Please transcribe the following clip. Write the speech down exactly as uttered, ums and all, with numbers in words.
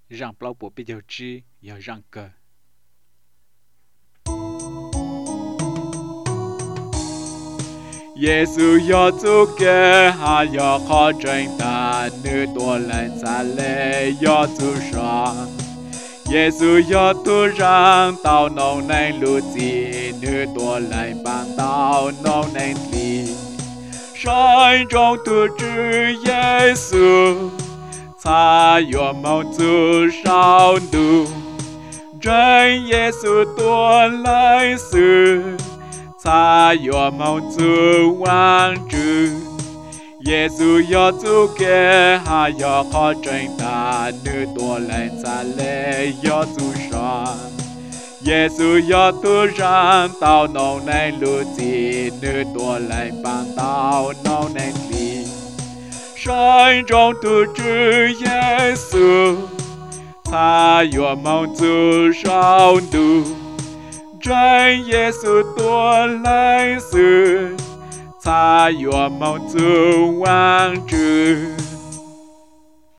rằng bao bộ bây giờ chi giờ rằng cờ Giêsu yo tu ke ha yo khó tranh ta nữ tua lên xa lệ yo tu sang Giêsu yo tu rằng tao nông nên lưu gì nữ tua lên bằng tao nông nên gì Shine trong tu chữ Giêsu ta yo mong tu sao du tranh Giêsu tua lên sự ta yo mong tu wang chữ Giêsu yo tu ke ha yo khó tranh ta nữ tua lên xa lệ yo tu sang Giêsu yo tu rằng tao nông nên lưu gì nữ tua lên bằng tao nông nên gì Shine trong tu chữ Giêsu ta yo mong tu sao du tranh Giêsu tua lên sự ta yo mong tu wang chữ